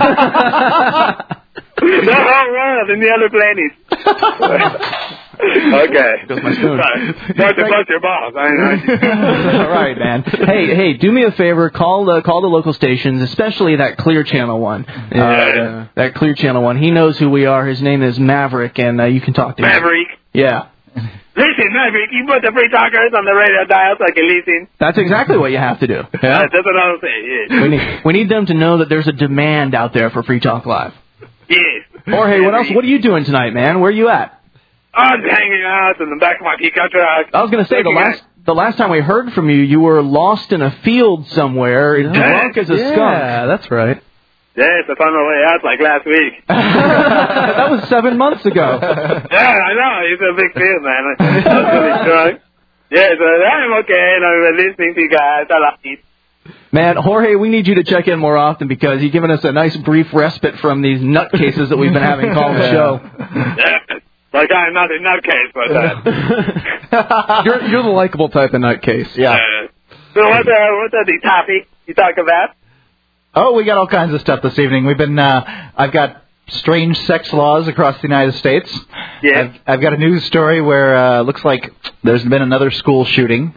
Right. The whole world and the other planets. Okay. Goes my spoon. Start to bust your balls. I know. All right, man. Hey, do me a favor. Call the local stations, especially that Clear Channel one. That Clear Channel one. He knows who we are. His name is Maverick, and you can talk to him. Maverick? Yeah. Listen, Maverick, you put the Free Talkers on the radio dial so I can listen. That's exactly what you have to do. Yeah. That's what I'm saying, yes. We need them to know that there's a demand out there for Free Talk Live. Yes. Jorge, what else? What are you doing tonight, man? Where are you at? I'm hanging out in the back of my pickup truck. I was going to say, the last time we heard from you, you were lost in a field somewhere, drunk as a skunk. Yeah, that's right. Yes, I found my way out like last week. That was 7 months ago. Yeah, I know. It's a big field, man. I was really drunk. Yeah, so I'm okay, and I'm listening to you guys. I like it. Man, Jorge, we need you to check in more often because you've given us a nice brief respite from these nutcases that we've been having call the show. Yeah, like I'm not a nutcase, but you're the likable type of nutcase. Yeah. So what's the topic you talk about? Oh, we got all kinds of stuff this evening. We've been, I've got strange sex laws across the United States. Yeah. I've got a news story where looks like there's been another school shooting.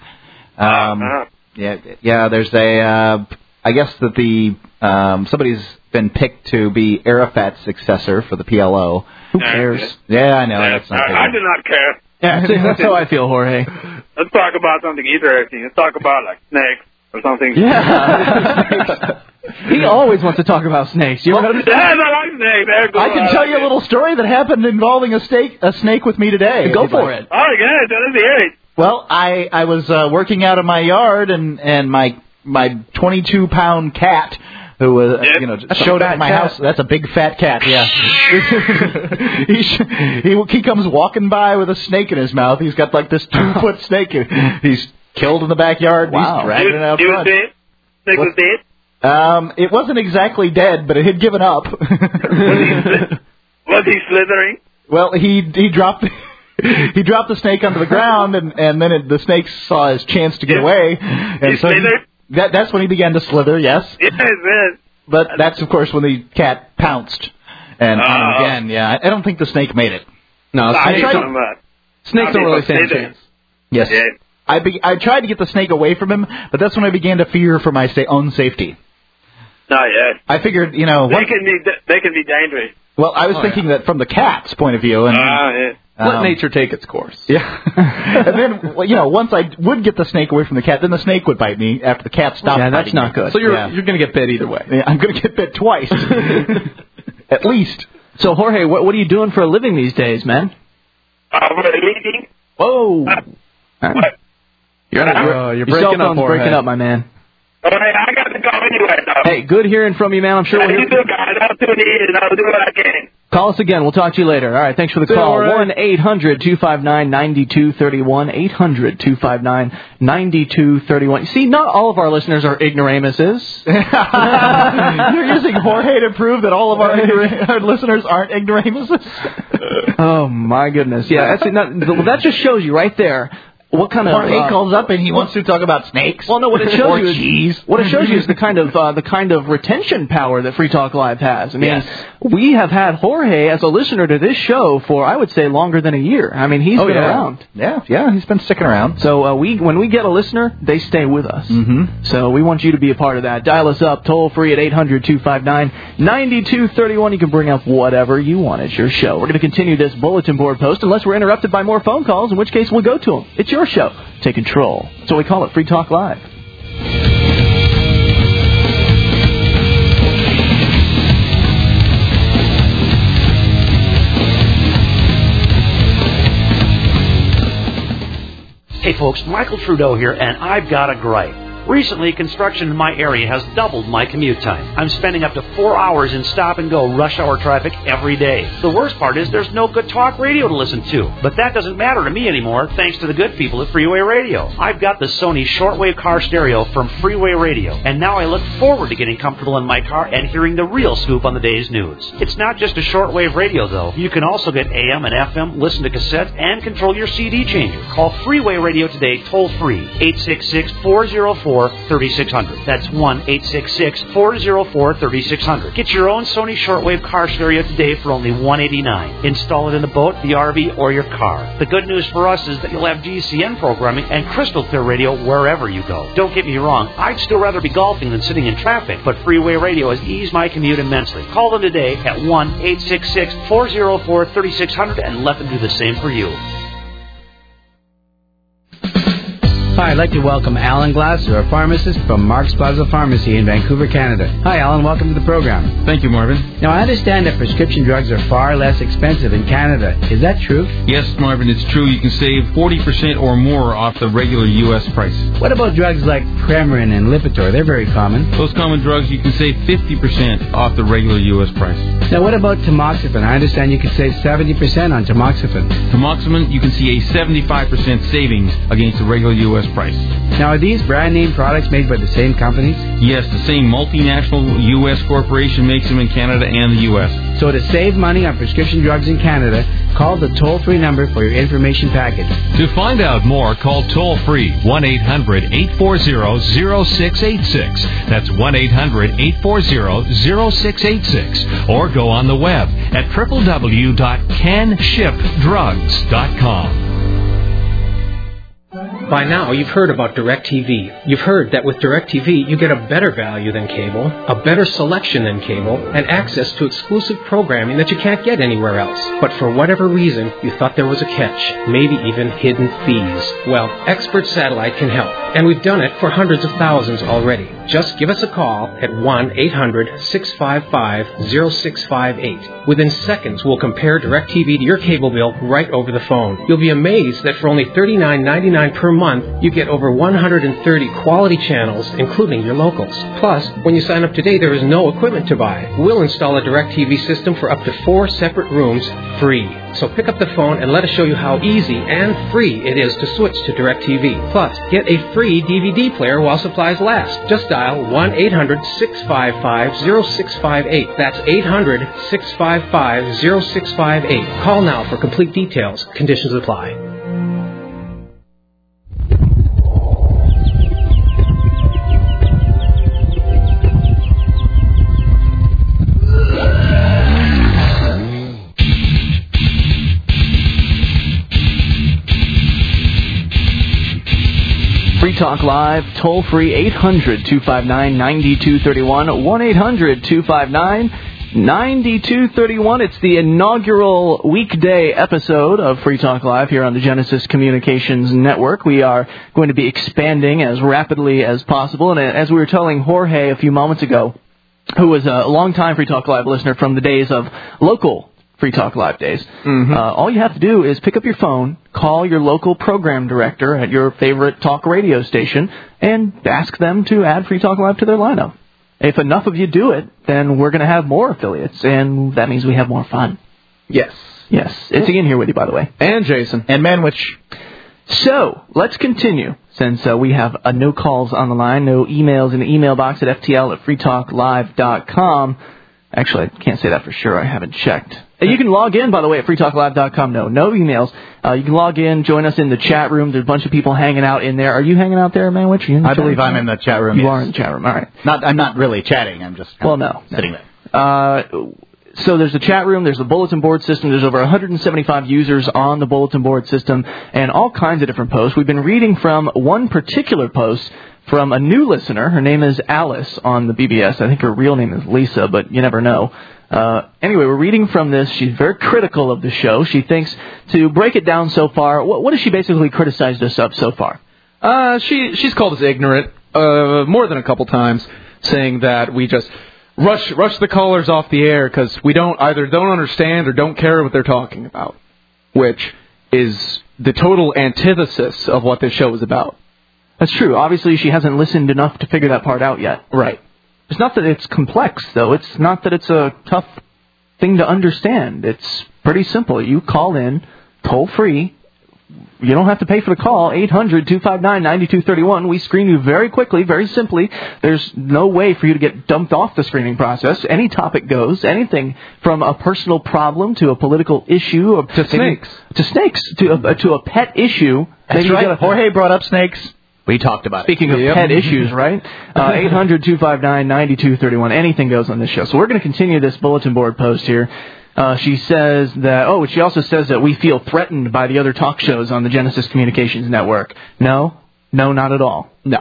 Yeah. There's I guess that somebody's been picked to be Arafat's successor for the PLO. Who cares? Yeah, I know. That's not I do not care. Yeah, that's how I feel, Jorge. Let's talk about something interesting. Let's talk about like snakes or something. Yeah. He always wants to talk about snakes. You ever notice that? Yeah, I like snakes. They're cool. I can tell you a little story that happened involving a snake with me today. Go for it. Oh, good. Let's hear it. Well, I was working out in my yard, and my 22-pound cat, who was showed up at my house. That's a big fat cat. Yeah. he comes walking by with a snake in his mouth. He's got like this 2-foot snake. He's killed in the backyard. Wow. He's dragging it out front. Dead? Snake was dead? It wasn't exactly dead, but it had given up. Was he slithering? Well, he dropped the snake onto the ground, and then the snake saw his chance to get away. And he slithered? That's when he began to slither, yes. Yes, yes. But that's, of course, when the cat pounced. And again, yeah, I don't think the snake made it. No, snakes don't really stand a chance. Yes. Yeah. I tried to get the snake away from him, but that's when I began to fear for my own safety. Not yet. I figured, they can be dangerous. Well, I was thinking that from the cat's point of view. And, let nature take its course. Yeah. And then, once I would get the snake away from the cat, then the snake would bite me after the cat stopped biting me. Yeah, that's not good. So you're going to get bit either way. Yeah, I'm going to get bit twice. At least. So, Jorge, what are you doing for a living these days, man? Living? Whoa. You're breaking up, Jorge. Breaking up, my man. All right, I got to go anyway, though. Hey, good hearing from you, man. I'm sure you too, guys. I'll tune in and I'll do what I can. Call us again. We'll talk to you later. All right, thanks for the call. 1-800-259-9231. 800-259-9231. See, not all of our listeners are ignoramuses. You're using Jorge to prove that all of our listeners aren't ignoramuses? Oh, my goodness. Yeah, that just shows you right there. What kind of Jorge calls up and he wants to talk about snakes? Well, no. What it shows you cheese. What it shows you is the kind of retention power that Free Talk Live has. I mean, we have had Jorge as a listener to this show for, I would say, longer than a year. I mean, he's been around. Yeah, he's been sticking around. So when we get a listener, they stay with us. Mm-hmm. So we want you to be a part of that. Dial us up toll free at 800-259-9231. You can bring up whatever you want. It's your show. We're going to continue this bulletin board post unless we're interrupted by more phone calls, in which case we'll go to them. It's your show. Take control. So we call it Free Talk Live. Hey folks, Michael Trudeau here, and I've got a gripe. Recently, construction in my area has doubled my commute time. I'm spending up to 4 hours in stop-and-go rush hour traffic every day. The worst part is there's no good talk radio to listen to. But that doesn't matter to me anymore, thanks to the good people at Freeway Radio. I've got the Sony shortwave car stereo from Freeway Radio, and now I look forward to getting comfortable in my car and hearing the real scoop on the day's news. It's not just a shortwave radio, though. You can also get AM and FM, listen to cassettes, and control your CD changer. Call Freeway Radio today, toll-free, 866-404-3600. That's 1-866-404-3600. Get your own Sony shortwave car stereo today for only $189. Install it in the boat, the RV, or your car. The good news for us is that you'll have GCN programming and crystal clear radio wherever you go. Don't get me wrong, I'd still rather be golfing than sitting in traffic, but Freeway Radio has eased my commute immensely. Call them today at 1-866-404-3600 and let them do the same for you. Hi, I'd like to welcome Alan Glasser, a pharmacist from Mark's Plaza Pharmacy in Vancouver, Canada. Hi, Alan. Welcome to the program. Thank you, Marvin. Now, I understand that prescription drugs are far less expensive in Canada. Is that true? Yes, Marvin, it's true. You can save 40% or more off the regular U.S. price. What about drugs like Premarin and Lipitor? They're very common. Those common drugs, you can save 50% off the regular U.S. price. Now, what about tamoxifen? I understand you can save 70% on tamoxifen. Tamoxifen, you can see a 75% savings against the regular U.S. price. Now, are these brand name products made by the same companies? Yes, the same multinational U.S. corporation makes them in Canada and the U.S. So to save money on prescription drugs in Canada, call the toll-free number for your information package. To find out more, call toll-free 1-800-840-0686. That's 1-800-840-0686. Or go on the web at www.canshipdrugs.com. By now, you've heard about DirecTV. You've heard that with DirecTV, you get a better value than cable, a better selection than cable, and access to exclusive programming that you can't get anywhere else. But for whatever reason, you thought there was a catch, maybe even hidden fees. Well, Expert Satellite can help, and we've done it for hundreds of thousands already. Just give us a call at 1-800-655-0658. Within seconds, we'll compare DirecTV to your cable bill right over the phone. You'll be amazed that for only $39.99 per month, you get over 130 quality channels, including your locals. Plus, when you sign up today, there is no equipment to buy. We'll install a DirecTV system for up to 4 separate rooms free. So pick up the phone and let us show you how easy and free it is to switch to DirecTV. Plus, get a free DVD player while supplies last. Just dial 1-800-655-0658. That's 800-655-0658. Call now for complete details. Conditions apply. Free Talk Live, toll free 800-259-9231, 1-800-259-9231. It's the inaugural weekday episode of Free Talk Live here on the Genesis Communications Network. We are going to be expanding as rapidly as possible, and as we were telling Jorge a few moments ago, who was a longtime Free Talk Live listener from the days of local Free Talk Live days. Mm-hmm. All you have to do is pick up your phone, call your local program director at your favorite talk radio station, and ask them to add Free Talk Live to their lineup. If enough of you do it, then we're going to have more affiliates, and that means we have more fun. Yes. Yes. It's Ian here with you, by the way. And Jason. And Manwich. So, let's continue, since we have no calls on the line, no emails in the email box at ftl@freetalklive.com. Actually, I can't say that for sure. I haven't checked. You can log in, by the way, at freetalklive.com. No emails. You can log in, join us in the chat room. There's a bunch of people hanging out in there. Are you hanging out there, Manwich? I believe I'm in the chat room. You are in the chat room. All right. I'm not really chatting. I'm just sitting there. So there's the chat room, there's the bulletin board system, there's over 175 users on the bulletin board system, and all kinds of different posts. We've been reading from one particular post from a new listener. Her name is Alice on the BBS. I think her real name is Lisa, but you never know. Anyway, we're reading from this. She's very critical of the show. She thinks, to break it down so far, what has she basically criticized us of so far? She's called us ignorant more than a couple times, saying that we just rush the callers off the air because we either don't understand or don't care what they're talking about, which is the total antithesis of what this show is about. That's true. Obviously, she hasn't listened enough to figure that part out yet. Right. It's not that it's complex, though. It's not that it's a tough thing to understand. It's pretty simple. You call in, toll-free. You don't have to pay for the call. 800-259-9231. We screen you very quickly, very simply. There's no way for you to get dumped off the screening process. Any topic goes. Anything from a personal problem to a political issue. To snakes. To a pet issue. That's right. Jorge brought up snakes. We talked about Speaking of pet issues, right? 800-259-9231. Anything goes on this show. So we're going to continue this bulletin board post here. She says that, she also says that we feel threatened by the other talk shows on the Genesis Communications Network. No, not at all. No.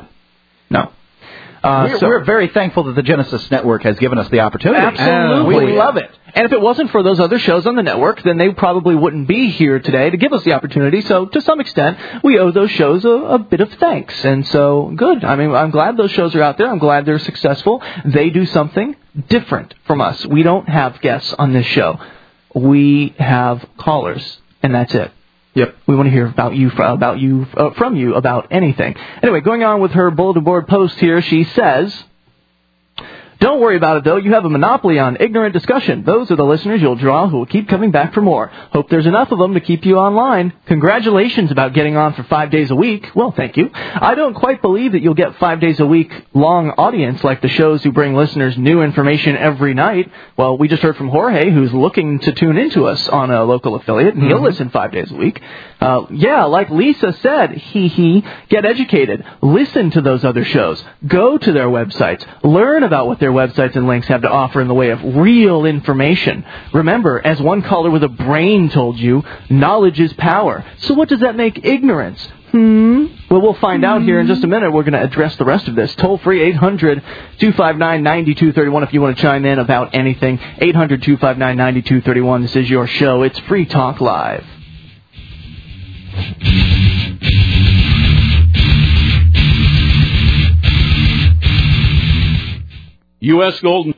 We're very thankful that the Genesis Network has given us the opportunity. Absolutely. We love it. And if it wasn't for those other shows on the network, then they probably wouldn't be here today to give us the opportunity. So to some extent, we owe those shows a bit of thanks. And so, good. I mean, I'm glad those shows are out there. I'm glad they're successful. They do something different from us. We don't have guests on this show. We have callers, and that's it. Yep. We want to hear from you about anything. Anyway, going on with her bulletin board post here, she says, "Don't worry about it, though. You have a monopoly on ignorant discussion. Those are the listeners you'll draw who will keep coming back for more. Hope there's enough of them to keep you online. Congratulations about getting on for 5 days a week." Well, thank you. "I don't quite believe that you'll get 5 days a week long audience like the shows who bring listeners new information every night." Well, we just heard from Jorge, who's looking to tune into us on a local affiliate, and he'll listen 5 days a week. Like Lisa said, get educated. Listen to those other shows. Go to their websites. Learn about what their websites and links have to offer in the way of real information. Remember, as one caller with a brain told you, knowledge is power. So what does that make ignorance? Well, we'll find out here in just a minute. We're going to address the rest of this. Toll free, 800-259-9231 if you want to chime in about anything. 800-259-9231. This is your show. It's Free Talk Live. U.S. Gold